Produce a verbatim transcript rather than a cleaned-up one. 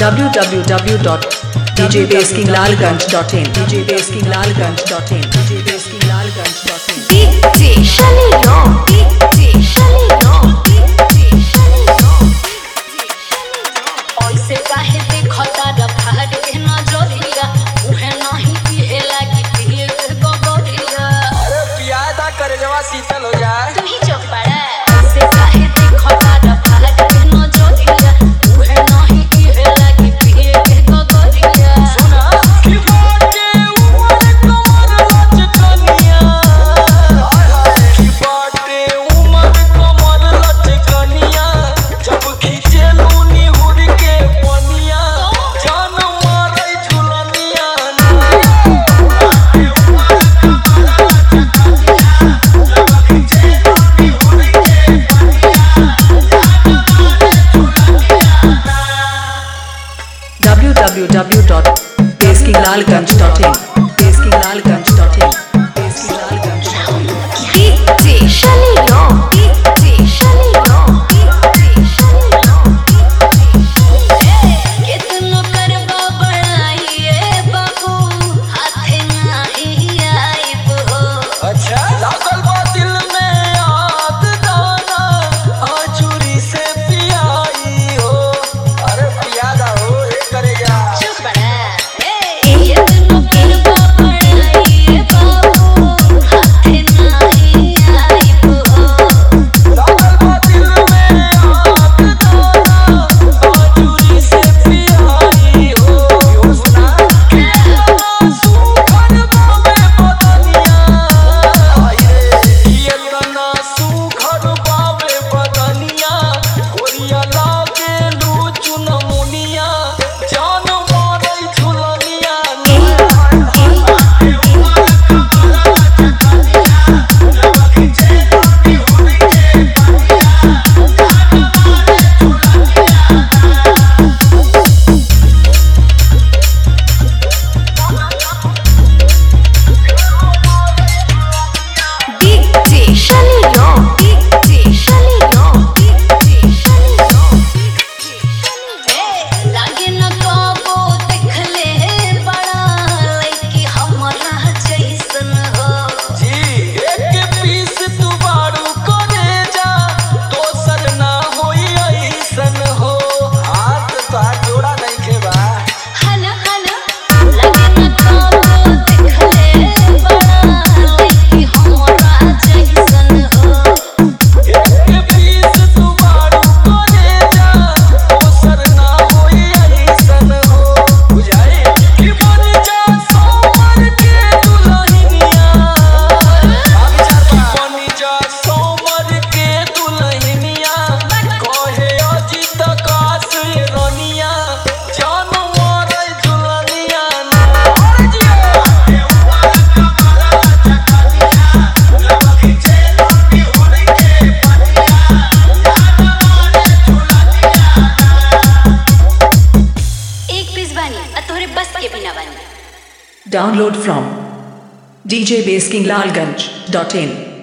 w w w dot d j basking lalganj dot in d j basking lalganj dot in d j basking lalganj dot in D J Shani Rom D J Shani Rom D J Shani Rom ओइसे काहे देखता र फाड़ के नजरिया उहे नहीं पिए लागी पिए के गोगरिया अरे पियादा करे जवा शीतल हो जाए तू ही चुप पड़ा ओइसे काहे देखता र फाड़ के नजरिया उहे नहीं पिए लागी पिए के गोगरिया सुना कि बाटे उमर कमर लचकनिया हाय हाय कि बाटे उमर कमर लचकनिया जब खींचे लूनी हुर के पनिया जान मारे झुलनिया ना बाटे उमर कमर लचकनिया जब खींचे लूनी हुर के पनिया जान मारे झुलनिया ना w w w dot basking lalganj dot in basking lalganj dot in basking lalganj dot in D J Shani Rom D J Shani Rom D J Shani Rom कितनो करबा बड़ाई ए बाबू हाथे नाही आइब हो अच्छा लागल बा दिल में आग दाना आचुरी से पियाई हो अरे पियादा हो ए करेगा चुप बड़ा ए कितनो करबा बड़ाई ए बाबू हाथे नाही आइब हो लागल बा दिल में आग दाना आचुरी से पियाई हो यो सुना कितना सुखन बावे बदनिया हाय रे कितना सुखन बावे बदनिया गोरिया लागे लू चुनमुनिया जान मारे झुलनिया D J Shani Rom D J Shani Rom D J Shani Rom लागे न कबो देखले बड़ा लइकी हमरा जैसन हो जी एक पीस तू बारू करे जा दोसर ना होई ऐसन हो हाथ तो जोड़ा नहीं खेबा हन हन लागे न कबो देखले बड़ा लइकी हमरा जैसन हो एक पीस तू बारू करे जा दोसर ना होई ऐसन हो बुझाई कि बन जा सोमर के दुल्हनिया आगे चार कि बन जा सोमर के दुल्हनिया कहे अजित काश रनिया जान मारे झुलनिया ना अरे जिया उमर कमर लचकनिया जब खींचे लूनी हुर के पनिया जान मारे झुलनिया ना एक पीस बानी आ तोहरे बस के बिना बानी download from d j basking lalganj dot in